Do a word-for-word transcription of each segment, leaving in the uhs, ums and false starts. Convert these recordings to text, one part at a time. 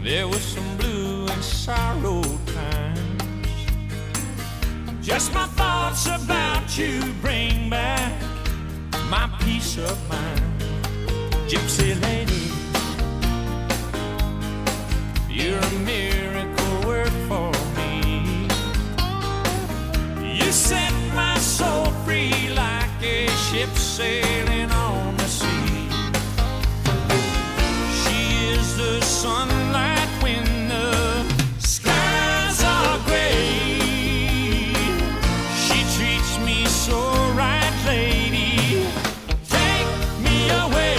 there was some blue and sorrow times. Just my thoughts about you bring back my peace of mind. Gypsy lady, you're a miracle work for me. You set my soul free like a ship sailing on the sea. She is the sunlight when the skies are gray. She treats me so right, lady. Take me away.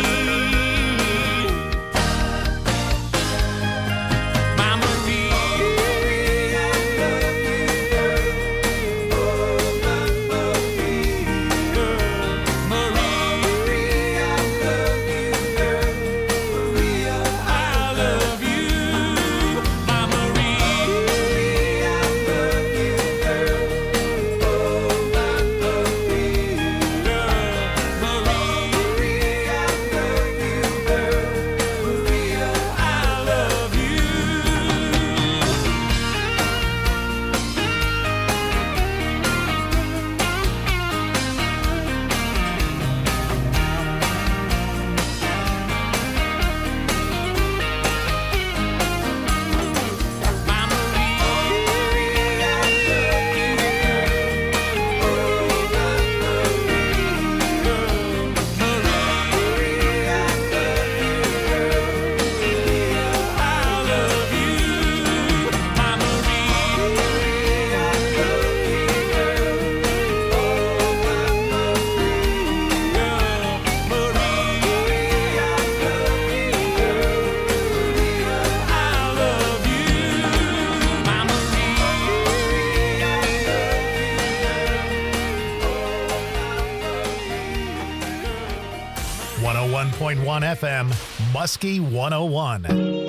one oh one point one F M, Muskie one oh one.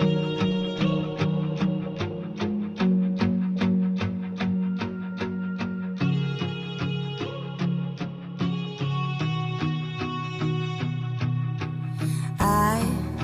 I,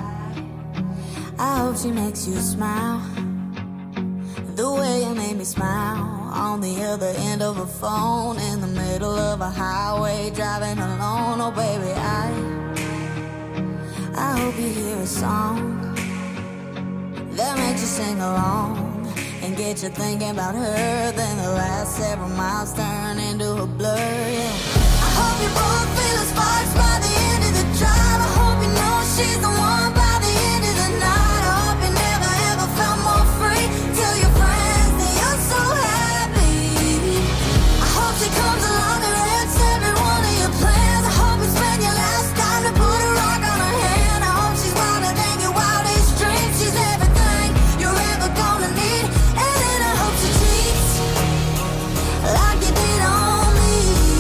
I hope she makes you smile the way you made me smile on the other end of a phone in the middle of a highway driving alone. Oh baby, I I hope you hear a song that makes you sing along and get you thinking about her. Then the last several miles turn into a blur, yeah. I hope you both feel the sparks by the end of the drive. I hope you know she's the one by the end of the night. I hope you never ever felt more free. Tell your friends that you're so happy. I hope she comes along and wrecks every one of your plans. I hope you spend your last time to put a rock on her hand. I hope she's wilder than your wildest dreams. She's everything you're ever gonna need. And then I hope she cheats like you did on me.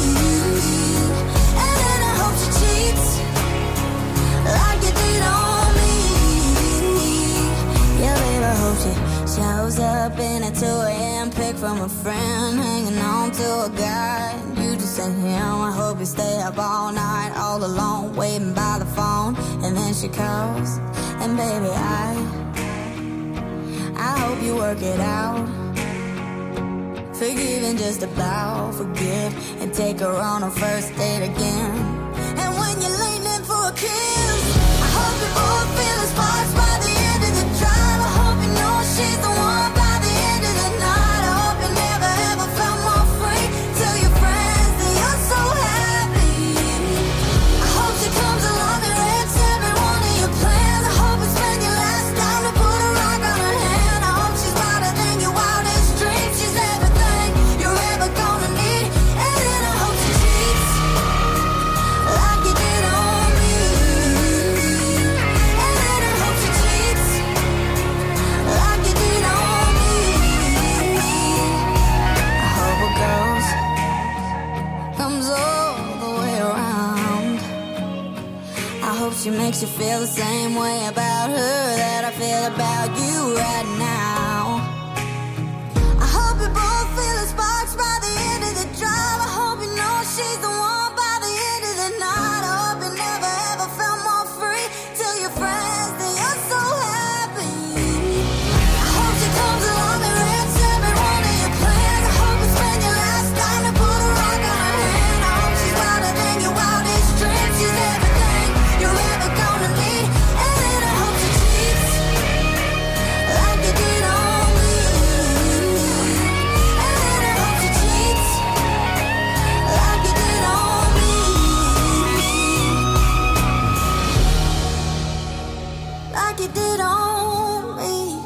And then I hope she cheats like you did on me. Yeah, baby, I hope she shows up in a two a.m. pic from a friend, hanging on to a guy. You just ain't him. I hope you stay up all night, all alone, waiting by the phone. And then she calls, and baby, I I hope you work it out. Forgive and just about forget, and take her on a first date again. And when you're leaning in for a kiss, I hope you both feel the sparks by the end of the drive. I hope you know she's the one by the end of the night. I hope you never ever felt more free. Tell your friends that you're so happy. I hope she comes along and wrecks every one of your plans. I hope you spend your last time to put a rock on her hand. I hope she's wilder than your wildest dreams. She's everything you're ever gonna need. And then I hope she cheats like you did on me. And then I hope she cheats like you did on me. I hope it goes, comes all the way around. I hope she makes you feel the same way about her that I feel about you right now. I hope you both feel the sparks by the end of the drive. I hope you know she's the one by the end of the night. I hope you never ever felt more free. Tell your friends that you're so happy. you did on me.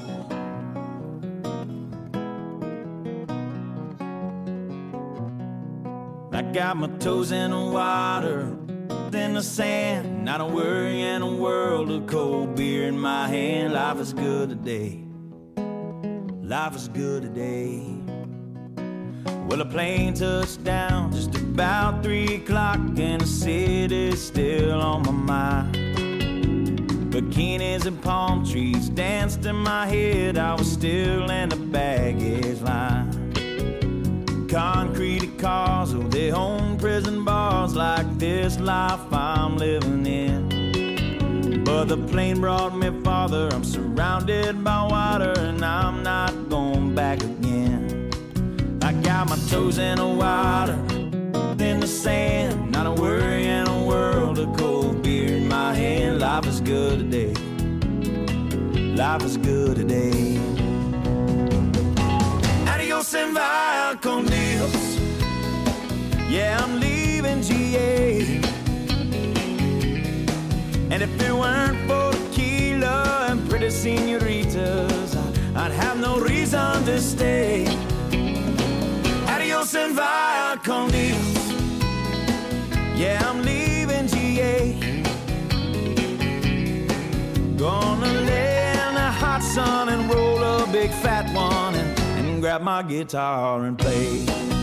I got my toes in the water, in the sand, not a worry in a world of cold beer in my hand. Life is good today. Life is good today. Well, a plane touched down just about three o'clock, and the city's still on my mind. Bikinis and palm trees danced in my head. I was still in the baggage line. Concrete cars, oh, they own prison bars like this life I'm living in. But the plane brought me farther. I'm surrounded by water, and I'm not going back again. I got my toes in the water, in the sand, not a worry in a world of cold beer in my hand. Life is good today. Life is good today. Adios and via con Dios. Yeah, I'm leaving G A. And if it weren't for tequila and pretty senoritas, I'd have no reason to stay. Adios and via con Dios. Yeah, I'm leaving G A. Gonna lay in the hot sun and roll a big fat one and, and grab my guitar and play.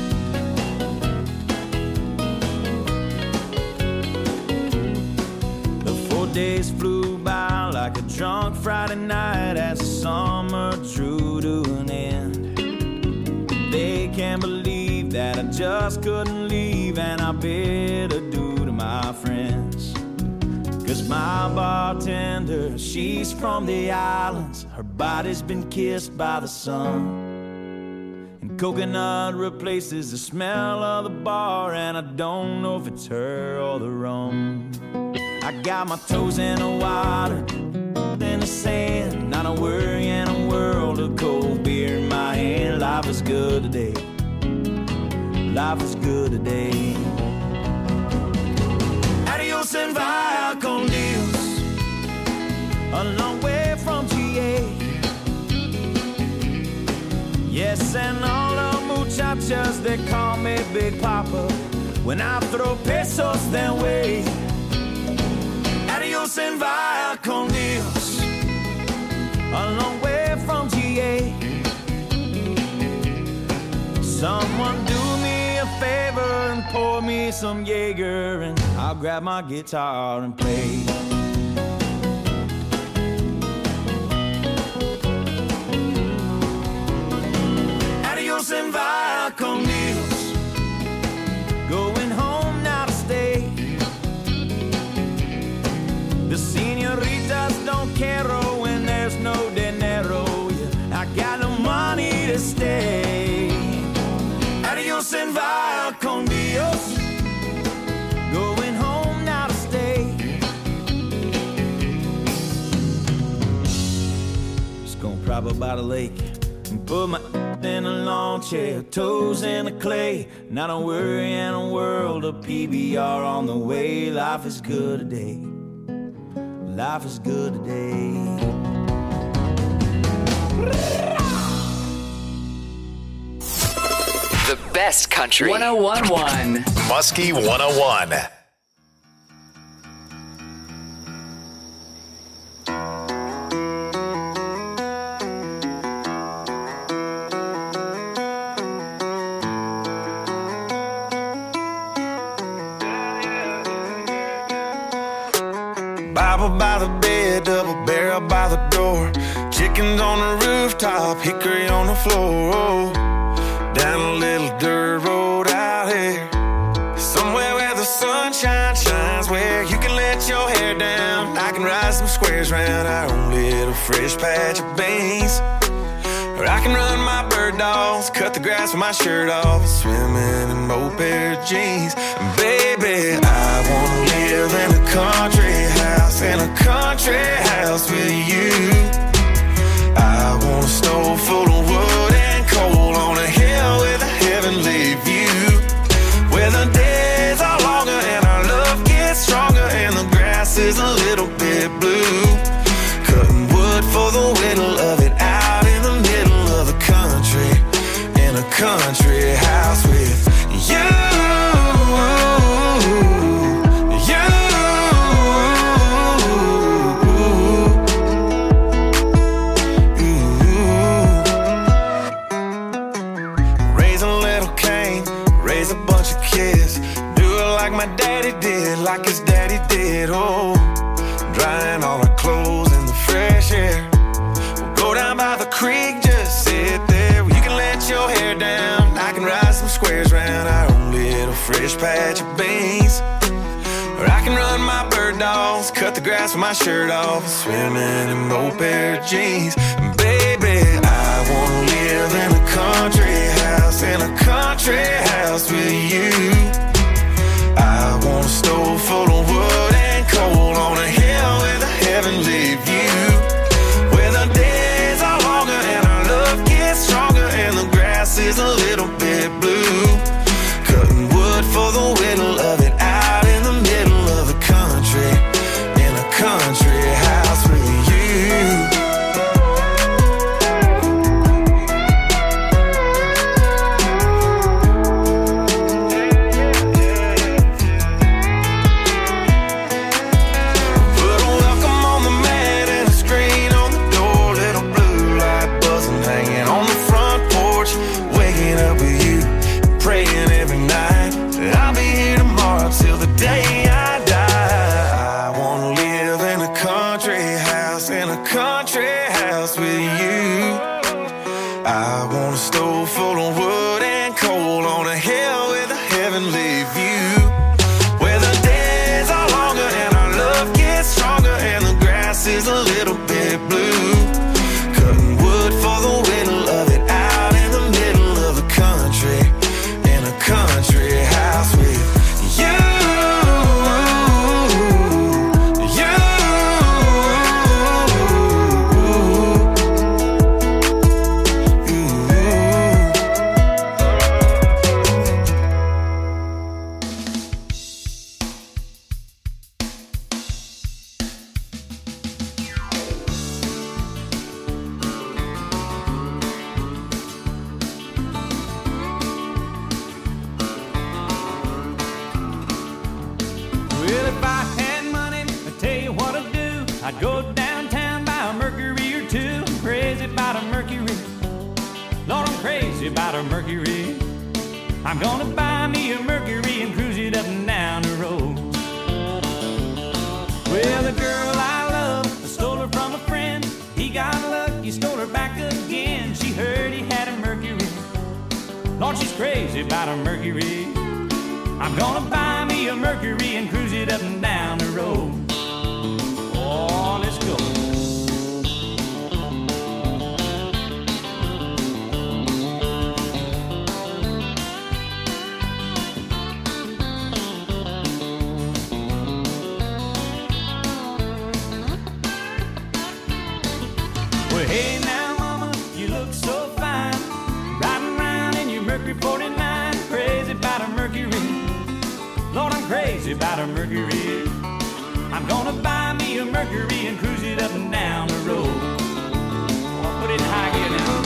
The four days flew by like a drunk Friday night as the summer drew to an end. They can't believe that I just couldn't leave, and I bid adieu to my friends. Cause my bartender, she's from the islands. Her body's been kissed by the sun, and coconut replaces the smell of the bar, and I don't know if it's her or the rum. I got my toes in the water, in the sand, not a worry in a world of cold beer in my hand. Life is good today. Life is good today. Adios and via con Dios. A long way from G A. Yes, and all the muchachas, they call me Big Papa when I throw pesos their way. Adios and via con Dios. A long way from G A. Someone do me a favor and pour me some Jaeger, and I'll grab my guitar and play. Adios and via con Dios. Going home now to stay. The senoritas don't care when there's no dinero. Yeah, I got no money to stay. Adios and via con Dios. Going home now to stay. Just gonna prop up by the lake and put my in a lawn chair, toes in the clay. Not a worry in a world of P B R on the way. Life is good today. Life is good today. The best country. one oh one point one Muskie one oh one. Bible by the bed, double barrel by the door. Chickens on the rooftop, hickory on the floor. Down a little dirt road out here, somewhere where the sunshine shines, where you can let your hair down. I can ride some squares round our own little fresh patch of beans, or I can run my bird dogs, cut the grass with my shirt off, swimming in old pair of jeans. And baby, I wanna live in a country house, in a country house with you. I want a stove full of wood and coal on a hill with a heavenly view, where the days are longer and our love gets stronger and the grass is a little bit blue. for the whittle of it, out in the middle of the country, in a country house with you. My daddy did, like his daddy did, oh, drying all our clothes in the fresh air. We'll go down by the creek, just sit there. You can let your hair down, I can ride some squares round our own little fresh patch of beans. Or I can run my bird dogs, cut the grass with my shirt off, swimming in both pair of jeans. Baby, I wanna live in a country house, in a country house with you. I want a stove full of wood and coal on a hill with a heavenly view, where the days are longer and our love gets stronger and the grass is a little bit blue. Cutting wood for the whittle of it, out in the middle of the country, in a country house with you. I'm gonna buy me a Mercury and cruise it up and down the road. Well, the girl I love, I stole her from a friend. He got lucky, stole her back again. She heard he had a Mercury. Lord, she's crazy about a Mercury. I'm gonna buy me a Mercury and cruise it up and down the road. Oh, let's go. Hey now, mama, you look so fine, riding around in your Mercury forty-nine. Crazy about a Mercury, Lord, I'm crazy about a Mercury. I'm gonna buy me a Mercury and cruise it up and down the road. I'll put it in high gear now.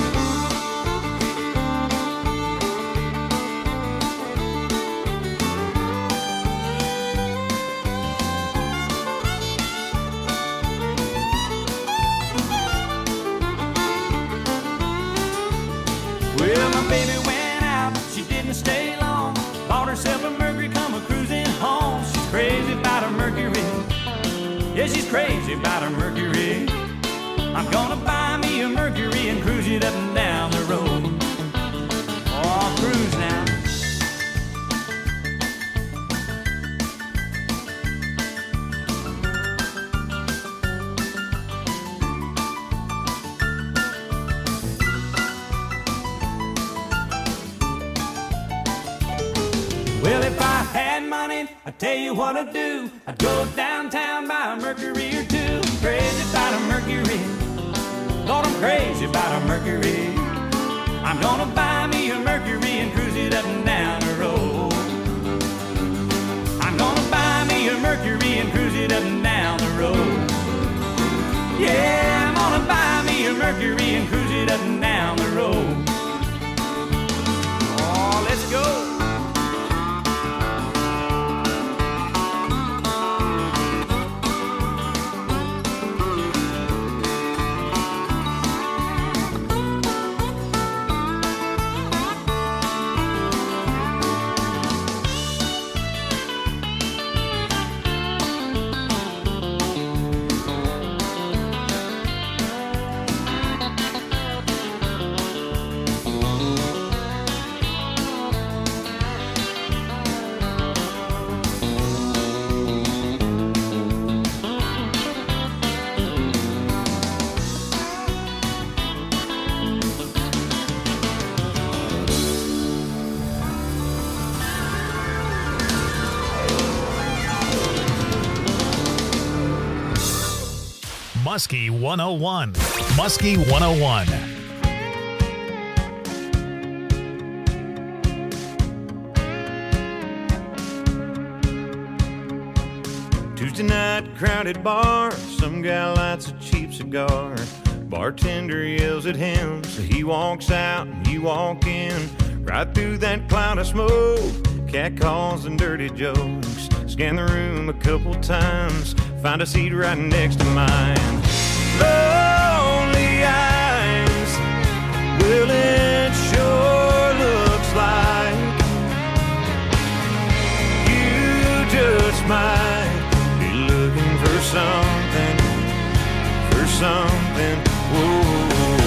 Well, my baby went out, she didn't stay long. Bought herself a Mercury, come a cruising home. She's crazy about her Mercury. Yeah, she's crazy about her Mercury. I'm gonna buy me a Mercury and cruise it up and down the road. Oh, I'll cruise now. Well, if I had money, I'd tell you what I'd do. I'd go downtown, buy a Mercury or two. Crazy about a Mercury, Lord, I'm crazy about a Mercury. I'm gonna buy me a Mercury and cruise it up and down the road. I'm gonna buy me a Mercury and cruise it up and down the road. Yeah, I'm gonna buy Mercury and cruise it up and down the road. Oh, let's go. Muskie one oh one. Muskie one oh one. Tuesday night, crowded bar. Some guy lights a cheap cigar. Bartender yells at him, so he walks out and you walk in. Right through that cloud of smoke, cat calls and dirty jokes. Scan the room a couple times, find a seat right next to mine. Lonely eyes, well it sure looks like you just might be looking for something, for something. Whoa.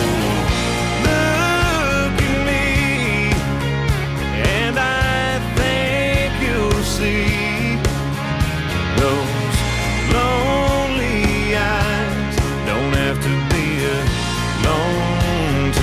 Look at me, and I think you'll see those lonely eyes don't have to be alone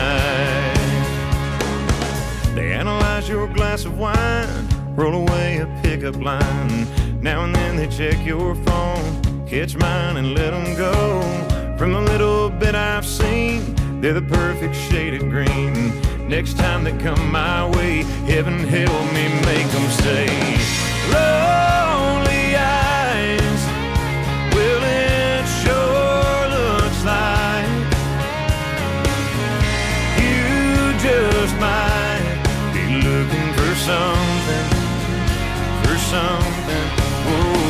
tonight. They analyze your glass of wine, roll away a pickup line. Now and then they check your phone, catch mine and let them go. From the little bit I've seen, they're the perfect shade of green. Next time they come my way, heaven help me make them say, lonely eyes, well it sure looks like you just might be looking for something, for something. Whoa.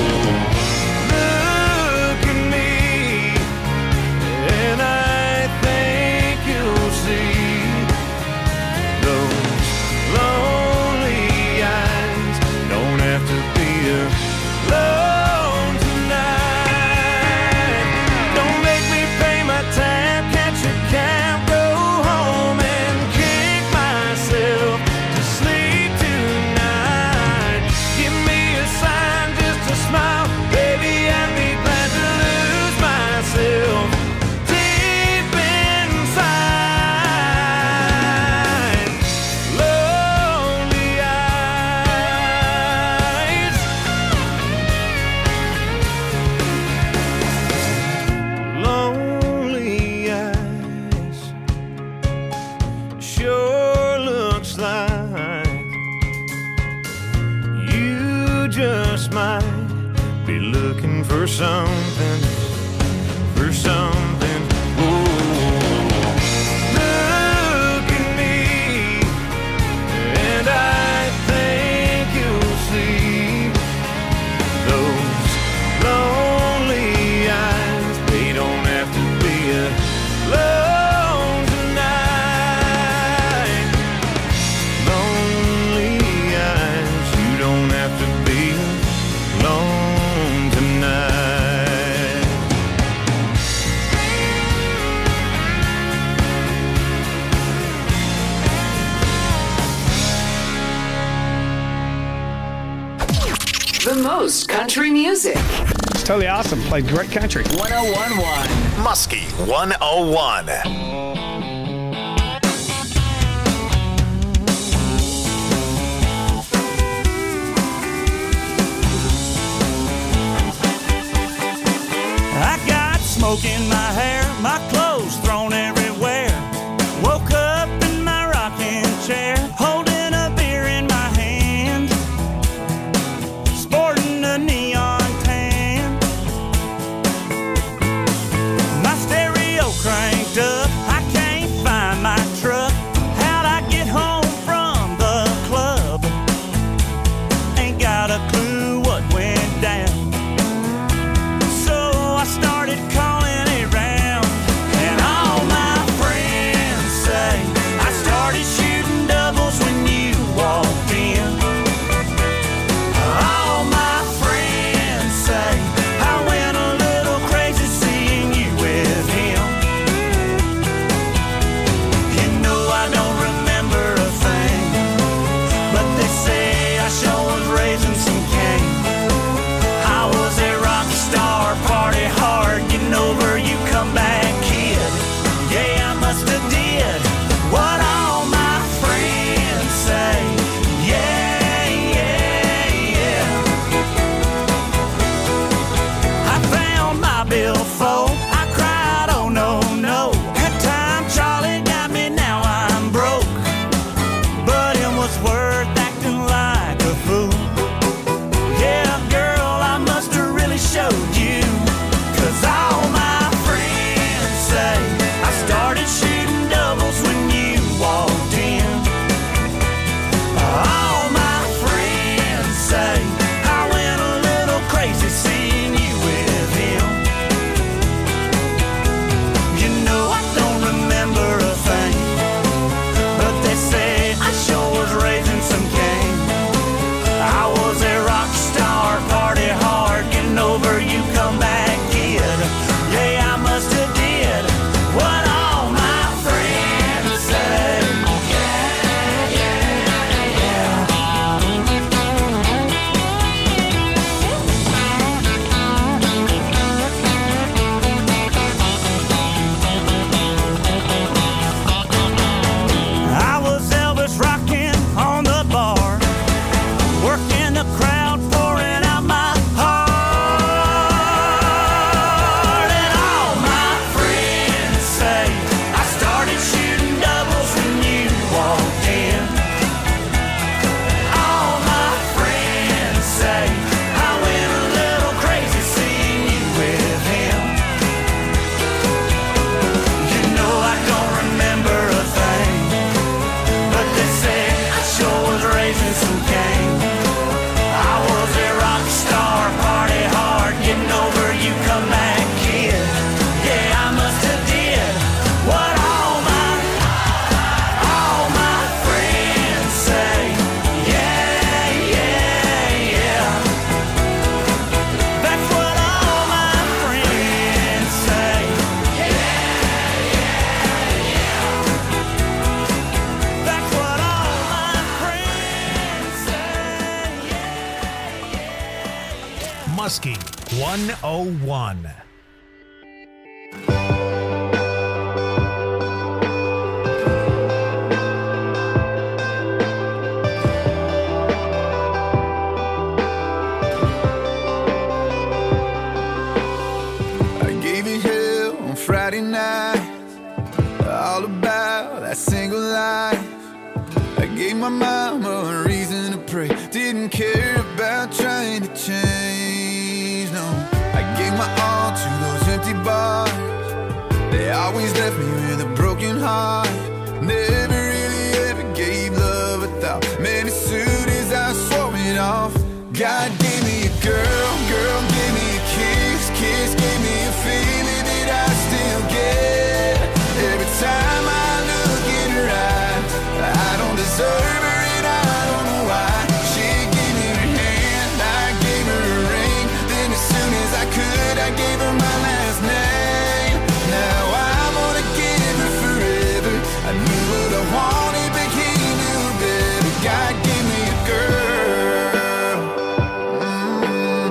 Look at me, and I think you'll see those lonely eyes don't have to be alone tonight. Don't make me pay my tab, catch a cab, go home and kick myself to sleep tonight. Give me a sign, just a smile, baby, I'd be glad to lose myself deep inside. Lonely eyes, lonely eyes, sure looks like you just might be looking for something, for something. Ooh. Look at me, and I think you'll see those lonely eyes. They don't have to be alone tonight. Lonely eyes, you don't have to be alone tonight. The most country music. It's totally awesome. Played great country. one oh one point one. Muskie one oh one. I got smoke in my hair, my clothes thrown everywhere. Woke up in my rocking chair, holding a beer in my hand, sporting a neon tan. My stereo cranked before. I cried, oh no, no. That time Charlie got me, now I'm broke. But it was worth acting like a fool. Yeah, girl, I must have really showed you. Cause all my friends say I started shooting doubles when you walked in. All my friends say I went a little crazy seeing you with him. You know I don't remember a thing, but they say I sure was raising some cane. I was a rock star, party hard, getting over you, come back kid. Yeah, I must have did what all my friends say. Yeah, yeah, yeah. I was Elvis rocking on the bar, working the crowd, pouring out my heart. And all my friends say I started shooting doubles when you walked in. All my friends say I went a little crazy seeing you with him. You know I don't remember a thing, but they say I sure was raising some cane. I was a rock star, party hard, getting over you, come back kid. Yeah, I must have did what all my, all my friends say. Yeah, yeah, yeah. That's what all my friends say. Yeah, yeah, yeah. That's what all my friends say. Yeah. Muskie one oh one. I gave you hell on Friday night, all about that single life. I gave my mama a reason to pray, didn't care about trying to change, no. I gave my all to those empty bars, they always left me with a broken heart. Never really ever gave love a thought, man, as soon as I swore it off. God gave me a girl, girl gave me a kiss, kiss gave me a feeling that I still get. Every time I look in her eyes, I don't deserve her and I don't know why. She gave me her hand, I gave her a ring, then as soon as I could I gave her my last name. Now I'm gonna give her forever. I knew what I wanted but he knew better. God gave me a girl. Mm.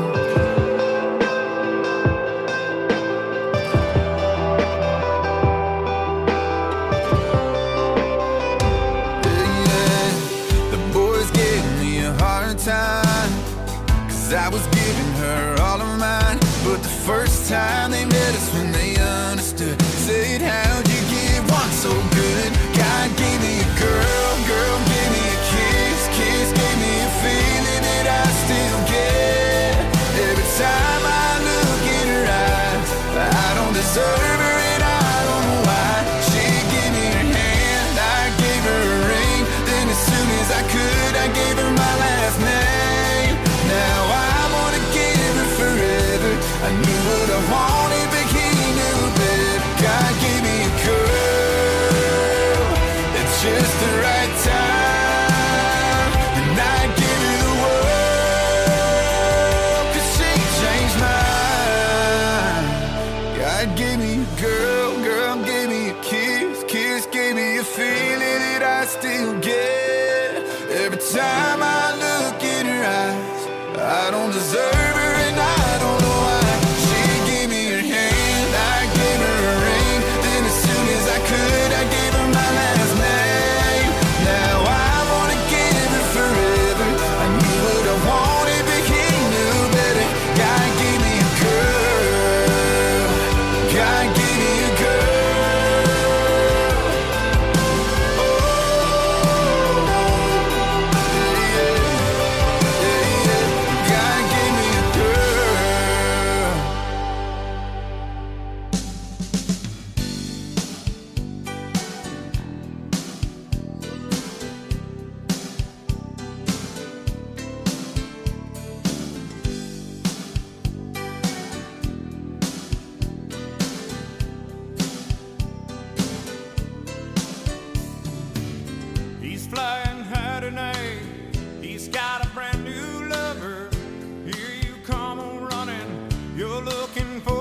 Yeah, the boys gave me a hard time, cause I was giving her all of mine. But the first time they met us when they understood, said how'd you give one so good? God gave me a girl, girl gave me a kiss, kiss gave me a feeling that I still get. Every time I look in her eyes, I don't deserve her and I don't know why. She gave me her hand, I gave her a ring, then as soon as I could I gave her my last name. Now I wanna give her forever. I knew what I wanted but he knew better. God gave me a girl at just the right time, and I give her the world, cause she changed mine. God gave me a girl, girl gave me a kiss, kiss gave me a feeling that I still get. Every time I look in her eyes, I don't deserve her and I don't know why. She gave me her hand, I gave her a ring, then as soon as I could I gave her my last name. Now I wanna give her forever. I knew what I wanted but he knew better. God gave me a girl.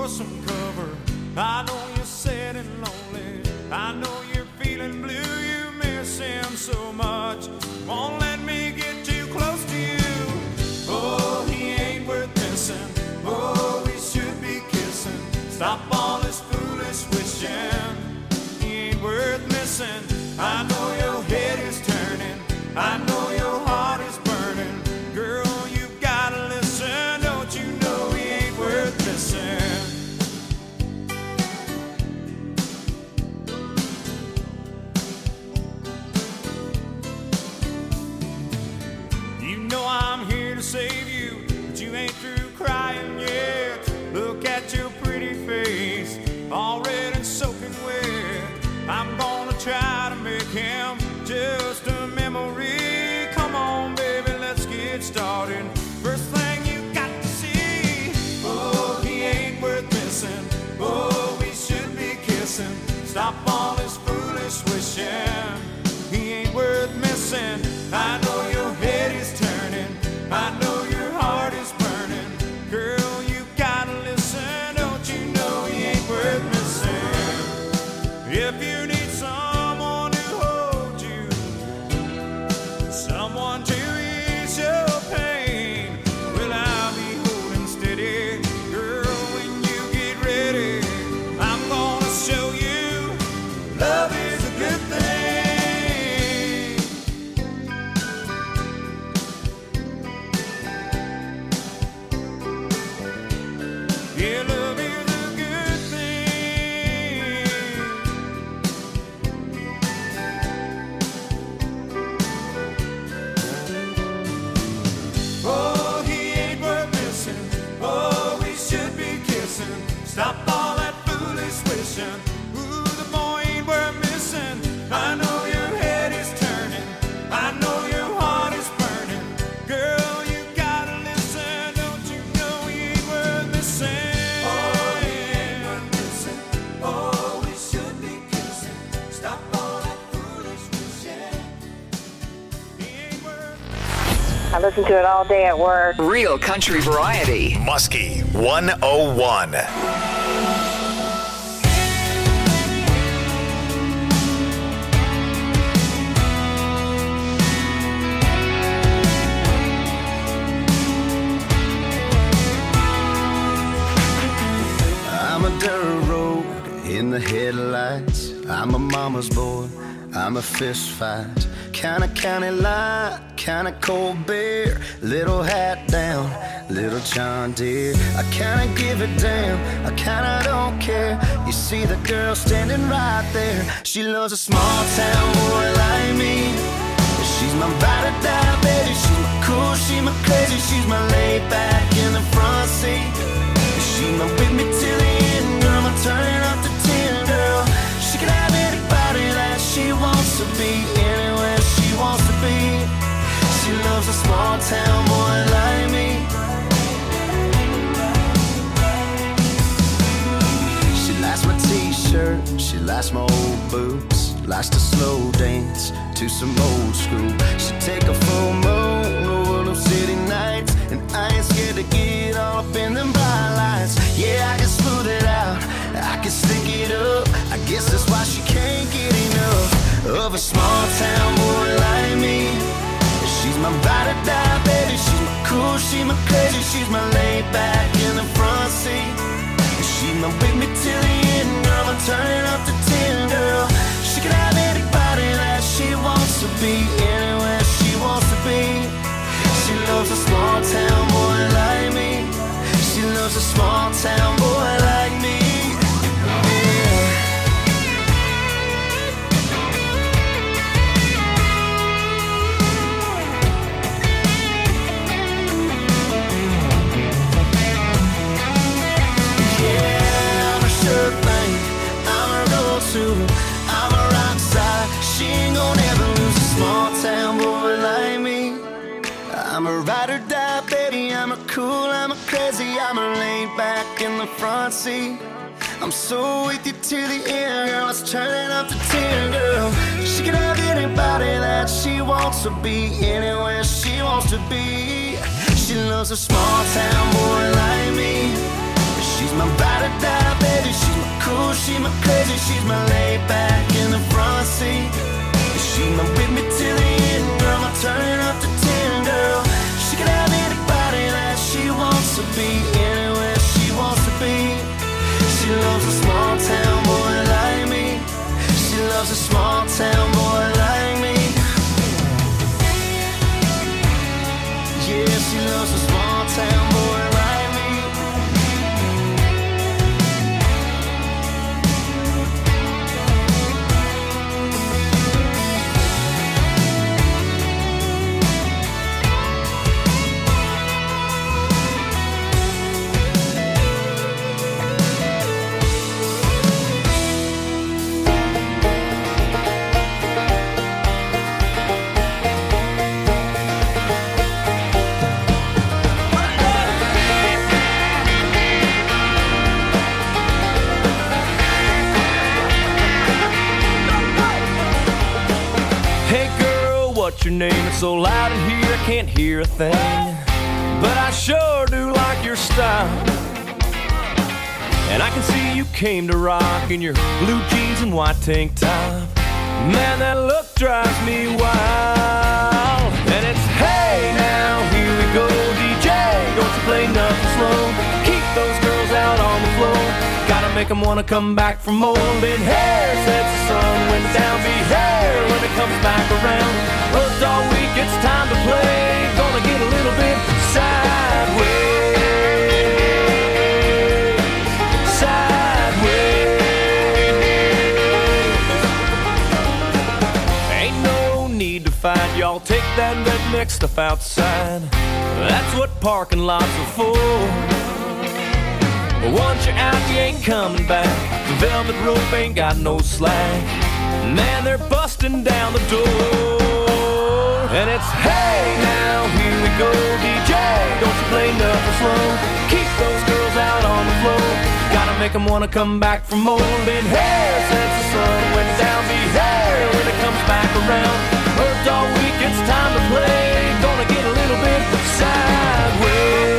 for some cover. I know you're sad and lonely. I know you're feeling blue. You miss him so much. Won't let me get too close to you. Oh, he ain't worth missing. Oh, we should be kissing. Stop all this foolish wishing. He ain't worth missing. I know your head is turning. I know your heart is burning. Girl, you gotta listen. Don't you know he ain't worth missing? You know I'm here to save you, but you ain't through crying yet. Look at your pretty face, all red and soaking wet. I'm gonna try to make him just a memory. Come on, baby, let's get started. First thing you got to see. Oh, he ain't worth missing. Oh, we should be kissing. Stop all this foolish wishing. He ain't worth missing. I know your head is turning. I know your heart is burning. Girl, you gotta listen. Don't you know he ain't worth missing? If you need someone to hold you, someone to ease your pain, well, I'll be holding steady. Girl, when you get ready, I'm gonna show you love is a good thing. Yeah, love is a good thing. Oh, he ain't worth missing. Oh, we should be kissing. Stop all that foolish wishing. Ooh, the boy ain't worth missing. I know your head is turning. I know your heart is burning. Girl, you gotta listen. Don't you know he ain't worth missing? Oh, he ain't worth missing. Oh, we should be kissing. Stop all that foolish wishing. He ain't worth I listen to it all day at work. Real country variety. Muskie one oh one. I'm a dirt road in the headlights. I'm a mama's boy. I'm a fist fight. Kinda county line, kinda cold beer. Little hat down, little John Deere. I kinda give it down, I kinda don't care. You see the girl standing right there. She loves a small town boy like me. She's my ride or die, baby. She's my cool, she's my crazy. She's my laid back in the front seat. She's my with me till the end, girl. I'm turning up the ten, girl. She can have anybody that she wants to be, anywhere she wants to be. She loves a small town boy like me. She likes my t-shirt, she likes my old boots. Likes to slow dance to some old school. She take a full moon over them city nights, and I ain't scared to get all up in them bright lights. Yeah, I can smooth it out, I can stick it up. I guess that's why she can't get enough of a small town boy like me. She's my ride or die, baby. She's my cool, she's my crazy. She's my laid back in the front seat. She's my with me till the end, girl. I'm turning up the ten, girl. She can have anybody that she wants to be, anywhere she wants to be. She loves a small town boy like me. She loves a small town boy like me. I'm a rock star. She ain't gonna ever lose a small town boy like me. I'm a ride or die, baby. I'm a cool, I'm a crazy. I'm a laid back in the front seat. I'm so with you to the end, girl. Let's turn it up to ten, girl. She can have anybody that she wants to be, anywhere she wants to be. She loves a small town boy like me. She's my ride or da-da, baby. She's my cool, she's my crazy, she's my laid back in the front seat. She's my with me till the end, girl, my turn up to ten, girl. She can have anybody that she wants to be, anywhere she wants to be. She loves a small town boy like me. She loves a small town boy like me. Yeah, she loves a small town boy like me. What's your name? It's so loud in here I can't hear a thing, but I sure do like your style. And I can see you came to rock in your blue jeans and white tank top. Man, that look drives me wild. And it's hey now, here we go, D J, don't you play nothing slow. Keep those girls out on the floor. Gotta make them wanna come back for more. Been hair since the sun went down. Be hair when it comes back around. Worked all week, it's time to play. Gonna get a little bit sideways. Sideways. Ain't no need to fight, y'all. Take that redneck stuff outside. That's what parking lots are for. But once you're out, you ain't coming back. The velvet rope ain't got no slack. Man, they're busting down the door. And it's hey now, here we go, D J, don't you play nothing slow. Keep those girls out on the floor. Gotta make them wanna come back for more. Been here since the sun went down. Be here when it comes back around. Worked all week, it's time to play. Gonna get a little bit sideways.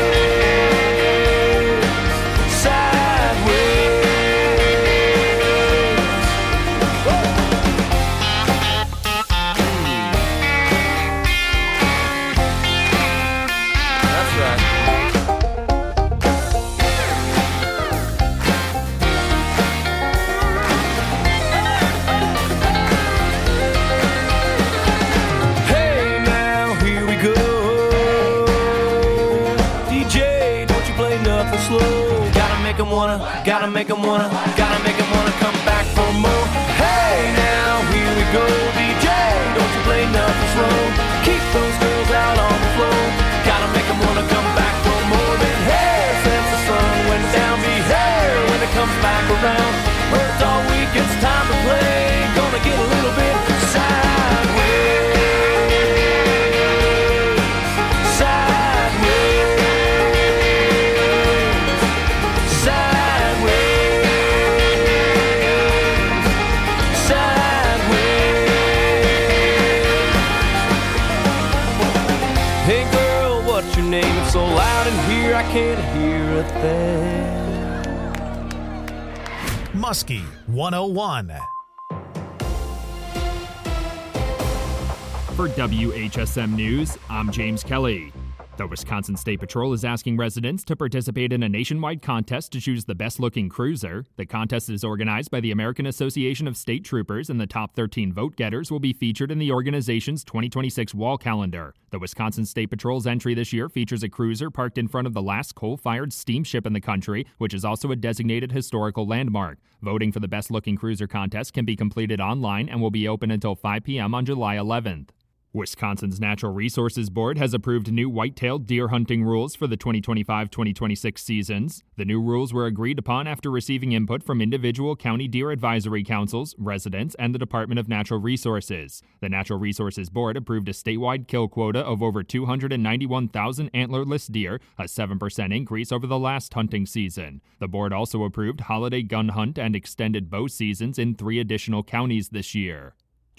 Wanna, gotta make them wanna, gotta make them wanna come back for more. Hey now, here we go, D J, don't you play nothing slow. Keep those girls out on the floor. Gotta make them wanna come back for more. Been here since the sun went down. Be here when it comes back around. Worked all week, it's time to play. Gonna get a little bit sideways. So loud in here, I can't hear a thing. Muskie one oh one. For W H S M News, I'm James Kelly. The Wisconsin State Patrol is asking residents to participate in a nationwide contest to choose the best-looking cruiser. The contest is organized by the American Association of State Troopers, and the top thirteen vote-getters will be featured in the organization's twenty twenty-six wall calendar. The Wisconsin State Patrol's entry this year features a cruiser parked in front of the last coal-fired steamship in the country, which is also a designated historical landmark. Voting for the best-looking cruiser contest can be completed online and will be open until five p.m. on July eleventh. Wisconsin's Natural Resources Board has approved new white-tailed deer hunting rules for the twenty twenty-five twenty twenty-six seasons. The new rules were agreed upon after receiving input from individual county deer advisory councils, residents, and the Department of Natural Resources. The Natural Resources Board approved a statewide kill quota of over two hundred ninety-one thousand antlerless deer, a seven percent increase over the last hunting season. The board also approved holiday gun hunt and extended bow seasons in three additional counties this year.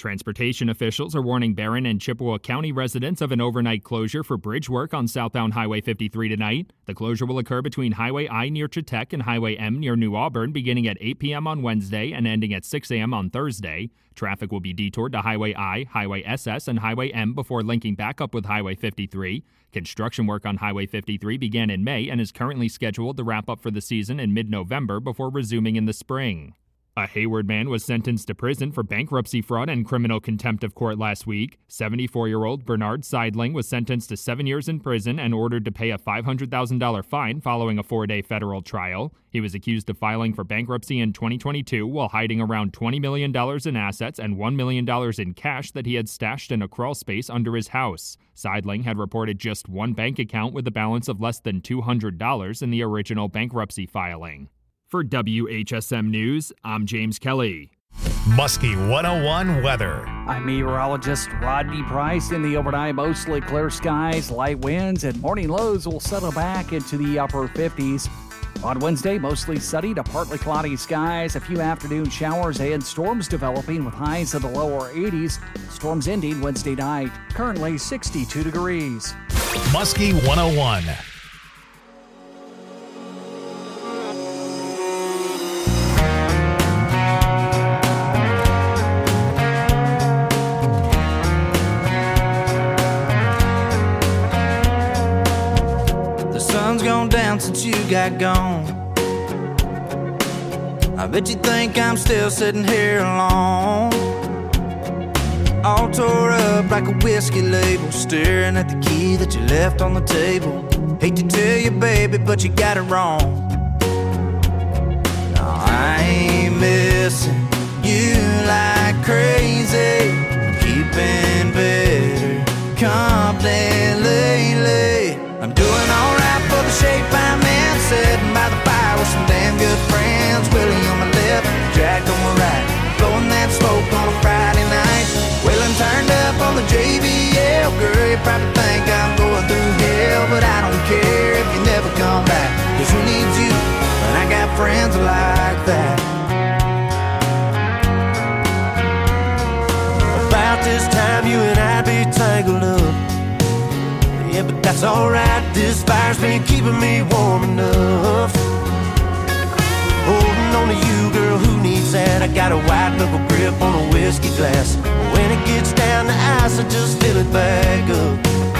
Transportation officials are warning Barron and Chippewa County residents of an overnight closure for bridge work on southbound Highway fifty-three tonight. The closure will occur between Highway I near Chetek and Highway M near New Auburn beginning at eight p.m. on Wednesday and ending at six a.m. on Thursday. Traffic will be detoured to Highway I, Highway S S, and Highway M before linking back up with Highway fifty-three. Construction work on Highway fifty-three began in May and is currently scheduled to wrap up for the season in mid-November before resuming in the spring. A Hayward man was sentenced to prison for bankruptcy fraud and criminal contempt of court last week. seventy-four-year-old Bernard Seidling was sentenced to seven years in prison and ordered to pay a five hundred thousand dollars fine following a four-day federal trial. He was accused of filing for bankruptcy in twenty twenty-two while hiding around twenty million dollars in assets and one million dollars in cash that he had stashed in a crawl space under his house. Seidling had reported just one bank account with a balance of less than two hundred dollars in the original bankruptcy filing. For W H S M News, I'm James Kelly. Muskie one oh one weather. I'm meteorologist Rodney Price. In the overnight, mostly clear skies, light winds, and morning lows will settle back into the upper fifties. On Wednesday, mostly sunny to partly cloudy skies, a few afternoon showers and storms developing with highs in the lower eighties. Storms ending Wednesday night. Currently sixty-two degrees. Muskie one oh one. Gone down since you got gone. I bet you think I'm still sitting here alone, all tore up like a whiskey label, staring at the key that you left on the table. Hate to tell you, baby, but you got it wrong. No, I ain't missing you like crazy. I'm keeping better company lately. I'm doing alright for the shape I'm in, sitting by the fire with some damn good friends. Willie on my left, Jack on my right, blowing that smoke on a Friday night. Waylon turned up on the J B L. Girl, you probably think I'm going through hell, but I don't care if you never come back, cause who needs you when I got friends like that? About this time you and I'd be tangled up. Yeah, but that's alright, this fire's been keeping me warm enough. Holding on to you, girl, who needs that? I got a white knuckle grip on a whiskey glass. When it gets down to ice, I just fill it back up.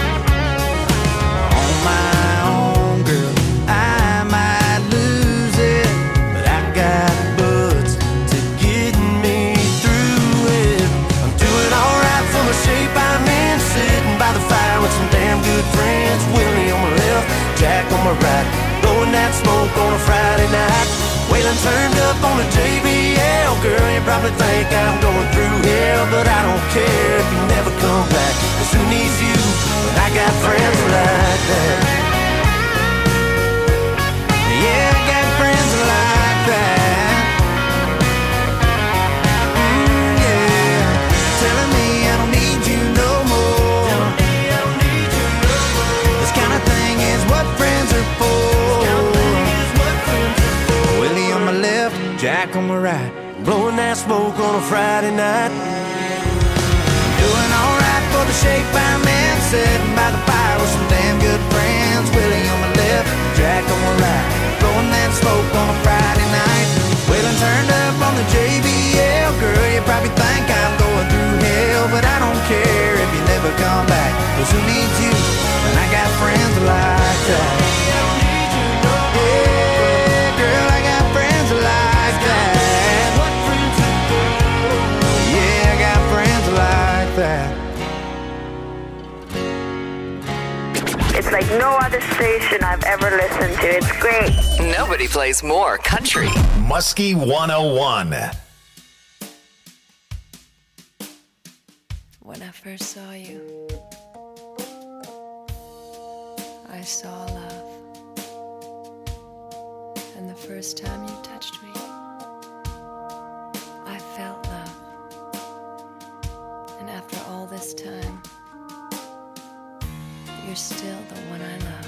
On my own, girl, I might lose it, but I got buds to get me through it. I'm doing alright for the shape I'm in, sitting by the fire with some damn good friends. Willie on my left, Jack on my right, blowing that smoke on a Friday night. Waylon turned up on the J B L. Girl, you probably think I'm going through hell, but I don't care if you never come back, cause who needs you when I got friends like that? Yeah, I got friends like that. Mm, yeah, telling me I don't need you no more. Telling me I don't need you no more. This kind of thing is what friends are for. Willie on my left, Jack on my right, blowing that smoke on a Friday night. Doing alright for the shape I'm in, sitting by the fire with some damn good friends. Willie on my left, Jack on my right, blowing that smoke on a Friday night. Waylon turned up on the J B L. Girl, you probably think I'm going through hell, but I don't care if you never come back, cause who needs you when I got friends like that? Yeah, girl, I got friends like that. Yeah, I got friends like that. It's like no other station I've ever listened to. It's great. Nobody plays more country. Muskie one oh one. When I first saw you, I saw love. And the first time you touched me, I felt love. And after all this time, you're still the one I love.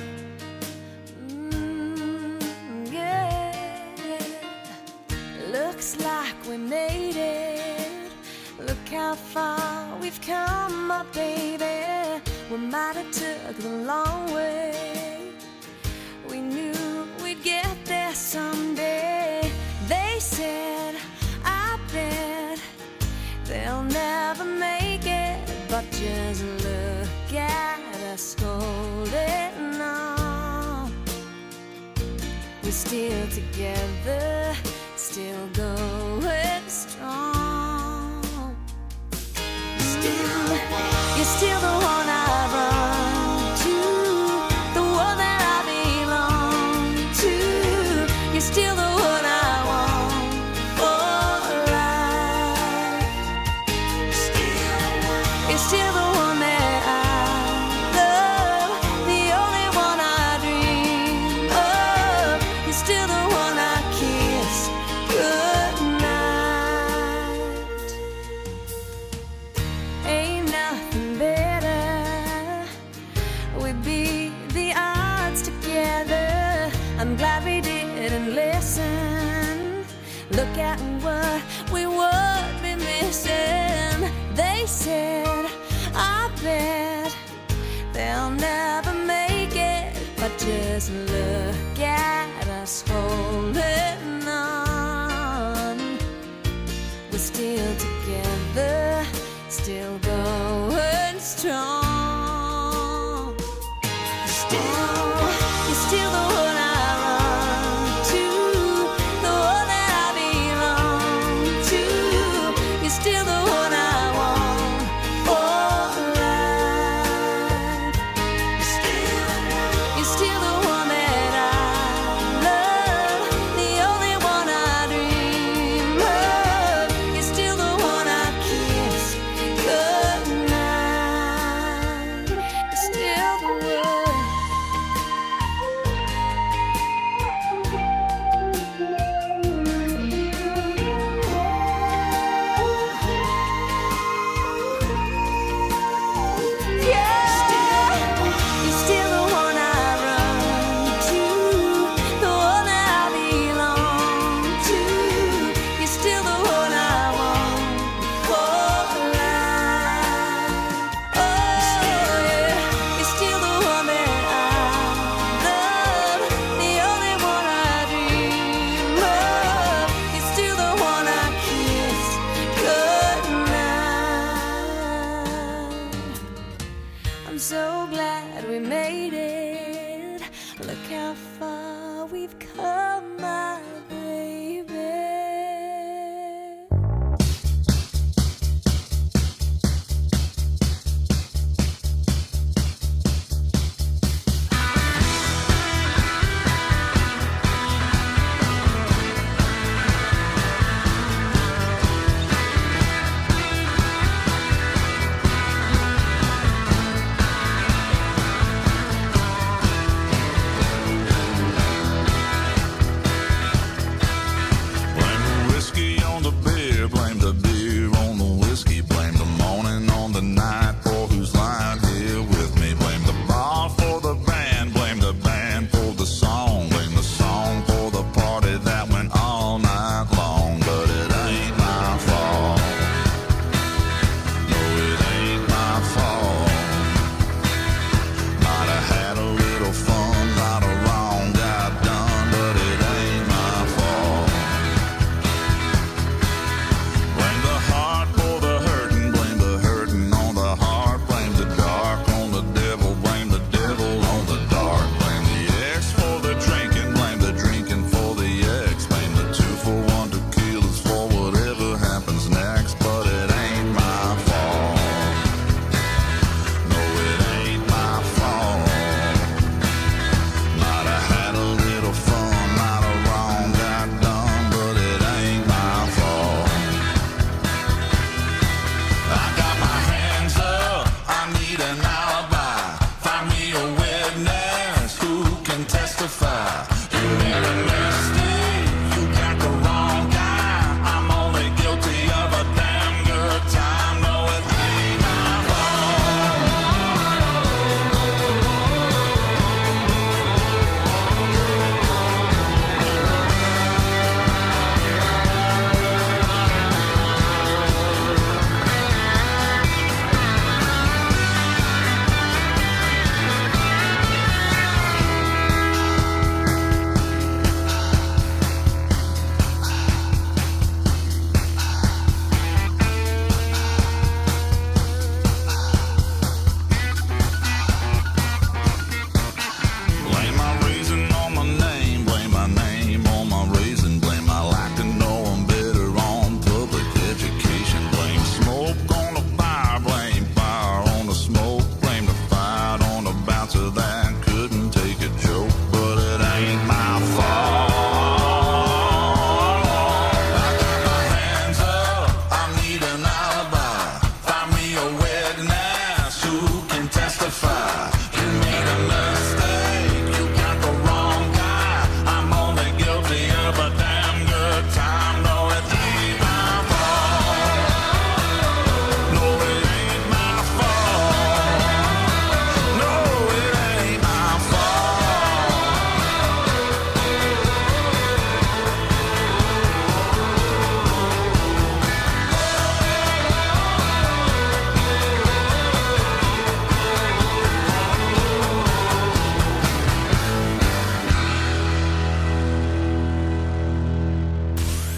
Mm, yeah. Looks like we made it. Look Look how far we've come, my baby. We might have took the long way. We knew we'd get there someday. They said, I bet they'll never make it. But just look at us holding on. We're still together, still going strong. Still, you're still the one I run to, the one that I belong to. You're still the one I want for life. Still, you're still the one that I love, the only one I dream of. You're still the one I kiss goodnight. Ain't nothing better. We beat the odds together. I'm glad we didn't listen. Look at what we would be missing. They said, I bet they'll never make it. But just look at us holding on. We're still together, still going strong. Still, you're still the one I run to, the one that I belong to. You're still the one I want for life. You're still, you're still the one that I love, the only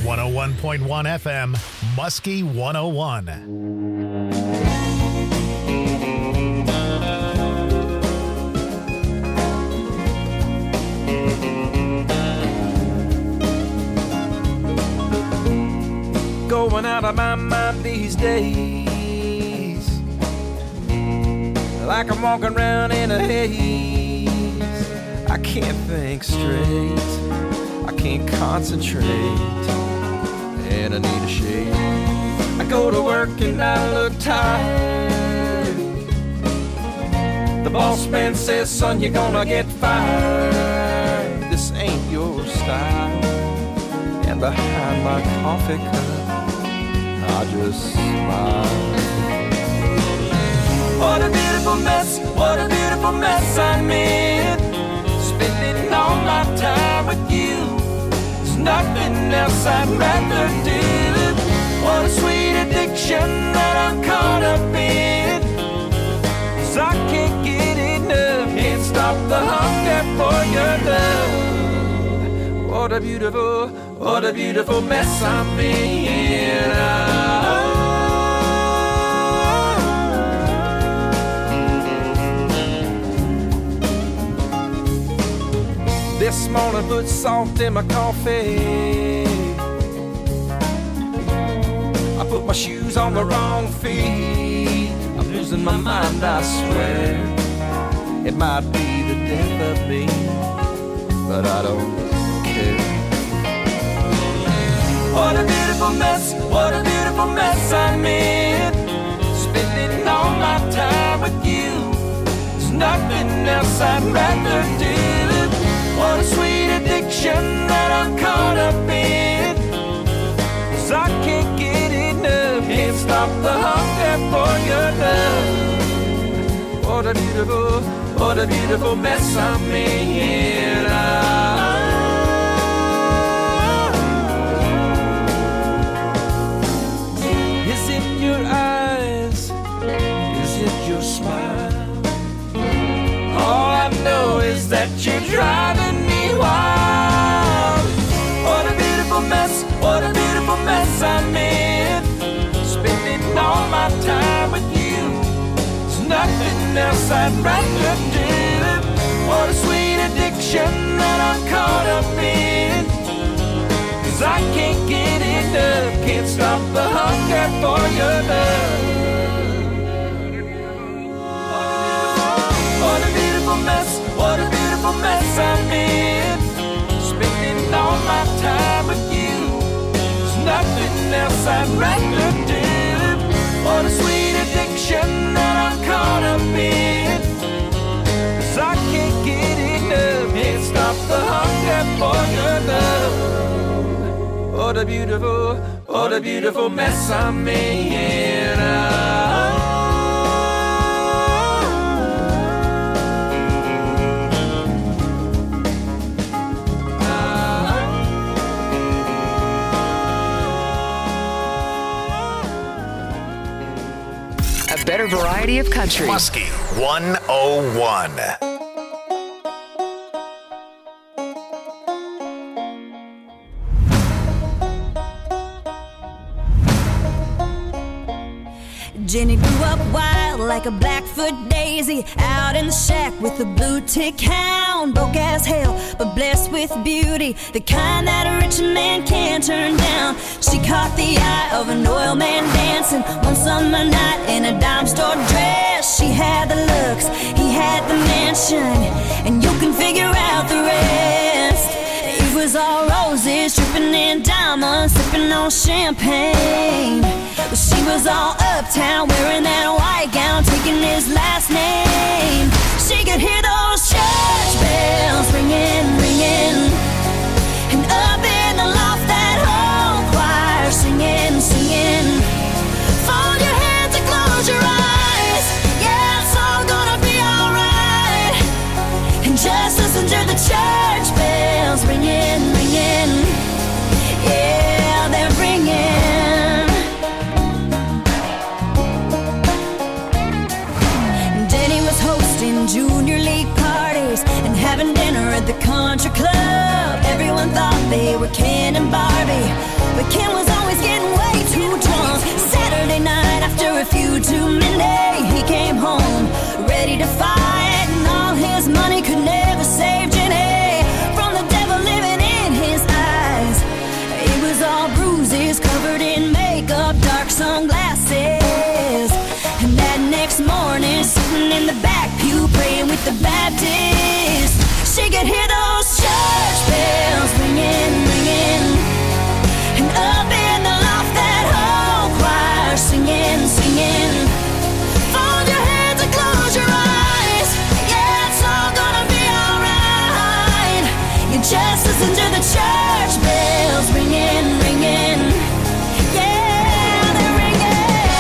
one oh one point one F M, Muskie one oh one. Going out of my mind these days, like I'm walking around in a haze. I can't think straight, I can't concentrate, and I need a shade. I go to work and I look tired. The boss man says, son, you're gonna get fired. This ain't your style. And behind my coffee cup, I just smile. What a beautiful mess, what a beautiful mess I'm in. Spending all my time with you. There's nothing else I'd rather do. What a sweet addiction that I'm caught up in. 'Cause I can't get enough, can't stop the hunger for your love. What a beautiful, what a beautiful mess I'm in. Oh. This morning put salt in my coffee. I put my shoes on the wrong feet. I'm losing my mind, I swear. It might be the death of me, but I don't care. What a beautiful mess, what a beautiful mess I'm in. Spending all my time with you. There's nothing else I'd rather do. What a sweet addiction that I'm caught up in. 'Cause I can't get enough, can't stop the hunger for your love. What a beautiful, what a beautiful mess I'm in. Oh. Is it your eyes? Is it your smile? All I know is that you're driving me wild. What a beautiful mess, what a beautiful mess I'm in. Spending all my time with you. There's nothing else I'd rather do. What a sweet addiction that I'm caught up in. 'Cause I can't get enough, can't stop the hunger for your love. What a beautiful mess, what a beautiful mess I'm in. Spending all my time with you. There's nothing else I'd rather do. What a sweet addiction that I'm caught up in. 'Cause I can't get enough, can't stop the hunger for your love. What a beautiful, what a beautiful mess I'm in. Oh. A better variety of country. Muskie one oh one. Jenny grew up wild like a Blackfoot daisy, out in the shack with a blue tick hound. Broke as hell, but blessed with beauty, the kind that a rich man can't turn down. She caught the eye of an oil man dancing one summer night in a dime store dress. She had the looks, he had the mansion, and you can figure out the rest. It was all roses, dripping in diamonds, sipping on champagne. But she was all uptown, wearing that white gown, taking his last name. She could hear those church bells ringing, ringing, and up in the loft that whole choir singing, singing. Fold your hands and close your eyes, yeah, it's all gonna be alright. And just listen to the church bells ringing, ringing, yeah, they're ringing. Junior league parties and having dinner at the country club. Ken was always getting way too drunk. Saturday night after a few too many, he came home ready to fight, and all his money could never save Jenny from the devil living in his eyes. It was all bruises, covered in makeup, dark sunglasses. And that next morning, sitting in the back pew praying with the Baptist, she could hear those church bells ringing, ringing. And up in the loft, that whole choir singing, singing. Fold your hands and close your eyes. Yeah, it's all gonna be alright. You just listen to the church bells ringing, ringing. Yeah, they're ringing.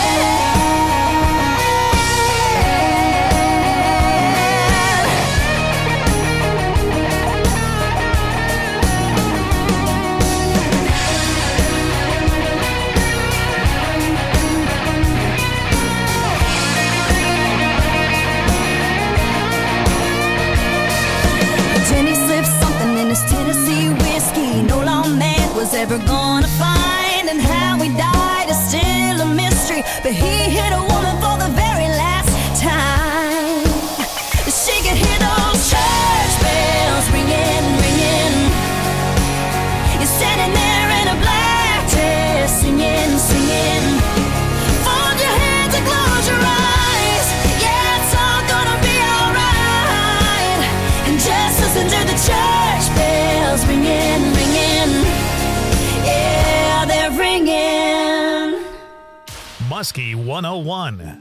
Jenny slipped something in his Tennessee whiskey no lawman was ever gonna find, and how he died is still a mystery, but he hit a woman for the very last time. She could hear those church bells ringing, ringing. You're standing there in a black dress, singing, singing. Fold your hands and close your eyes. Yeah, it's all gonna be alright. And just listen to the church bells ringing, ringing. Yeah, they're ringing. Muskie one oh one.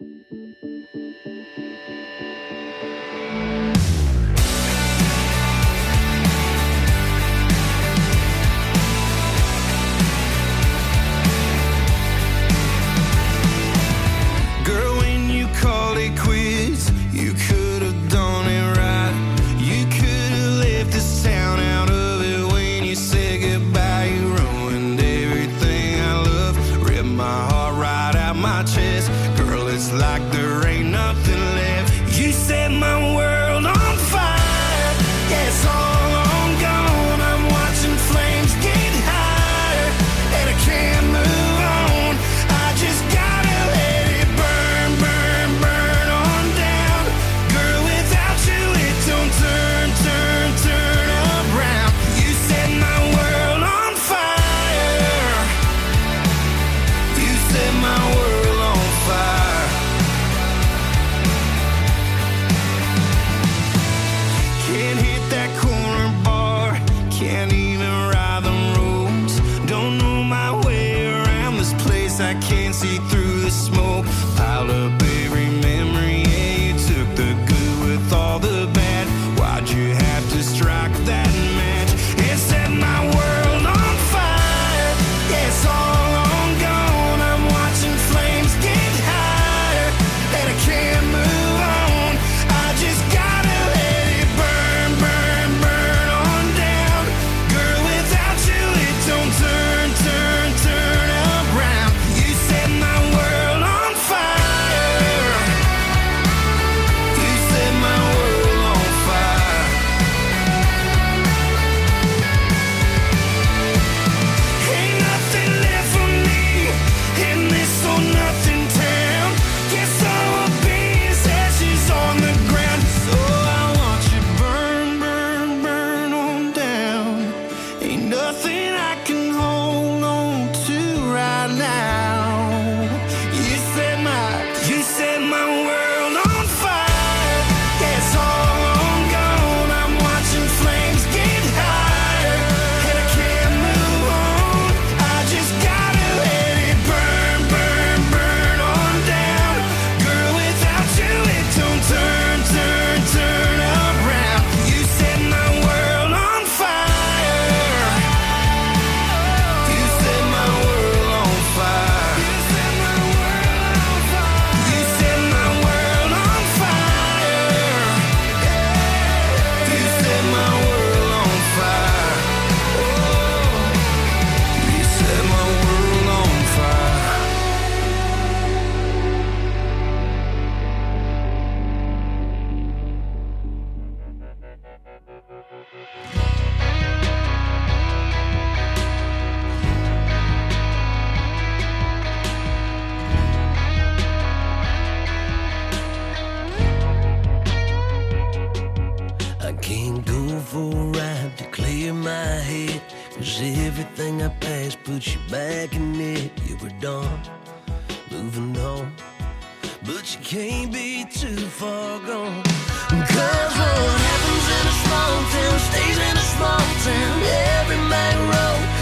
Girl, when you called it quits, you could have done it right. You could have left this town out of it when you said goodbye. You ruined everything I love, ripped my heart right out my chest. Girl, it's like there ain't nothing left. You set my world on fire. Yeah, it's all on gone. I'm watching flames get higher, and I can't move on. I just gotta let it burn, burn, burn on down. Girl, without you it don't turn, turn, turn around. You set my world on fire. You set my world on fire. Can't hit that corner bar, can't even ride the roads. Don't know my way around this place, I can't see through the smoke. Piled up every memory, yeah, you took the good with all the bad. Why'd you have to strike that match? It set my world on fire. Yeah, it's all on gone. I'm watching flames get higher, and I can't move on. I just gotta let it burn, burn, burn on down. Girl, without you it don't turn, turn, turn around. You set my world on everything I passed put you back in it. You were done, moving on, but you can't be too far gone. Cause what happens in a small town stays in a small town. Every man road